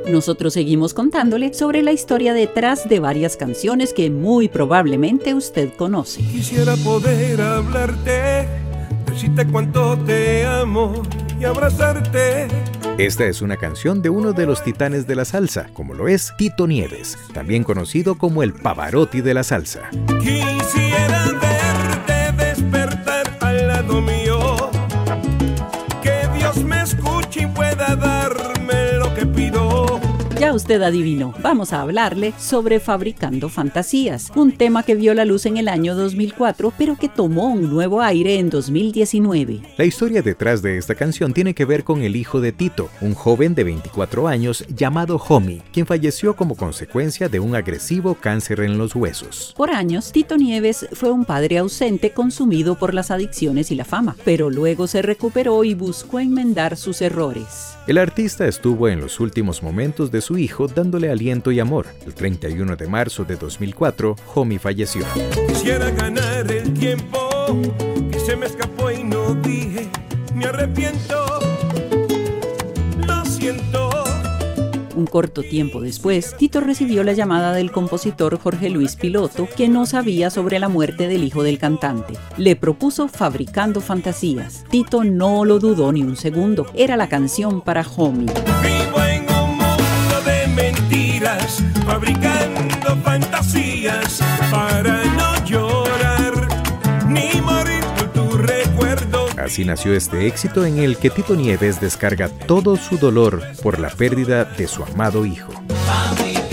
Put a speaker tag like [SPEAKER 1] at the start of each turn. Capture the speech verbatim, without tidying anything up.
[SPEAKER 1] Nosotros seguimos contándole sobre la historia detrás de varias canciones que muy probablemente usted conoce.
[SPEAKER 2] Quisiera poder hablarte, decirte cuánto te amo y abrazarte.
[SPEAKER 3] Esta es una canción de uno de los titanes de la salsa, como lo es Tito Nieves, también conocido como el Pavarotti de la salsa.
[SPEAKER 2] Quisiera verte despertar al lado mío, que Dios me escuche y pueda darme lo que pido.
[SPEAKER 1] Ya usted adivinó, vamos a hablarle sobre Fabricando Fantasías, un tema que vio la luz en el año dos mil cuatro, pero que tomó un nuevo aire en dos mil diecinueve.
[SPEAKER 3] La historia detrás de esta canción tiene que ver con el hijo de Tito, un joven de veinticuatro años llamado Homie, quien falleció como consecuencia de un agresivo cáncer en los huesos.
[SPEAKER 1] Por años, Tito Nieves fue un padre ausente consumido por las adicciones y la fama, pero luego se recuperó y buscó enmendar sus errores.
[SPEAKER 3] El artista estuvo en los últimos momentos de su hijo dándole aliento y amor. El treinta y uno de marzo de dos mil cuatro, Homie falleció.
[SPEAKER 2] Quisiera ganar el tiempo que se me escapó y no dije, me arrepiento, lo siento.
[SPEAKER 1] Un corto tiempo después, Tito recibió la llamada del compositor Jorge Luis Piloto, que no sabía sobre la muerte del hijo del cantante. Le propuso Fabricando Fantasías. Tito no lo dudó ni un segundo. Era la canción para Homie.
[SPEAKER 2] Vivo en un mundo de mentiras, fabricando fantasías para no llorar ni morir por tu recuerdo.
[SPEAKER 3] Así nació este éxito en el que Tito Nieves descarga todo su dolor por la pérdida de su amado hijo.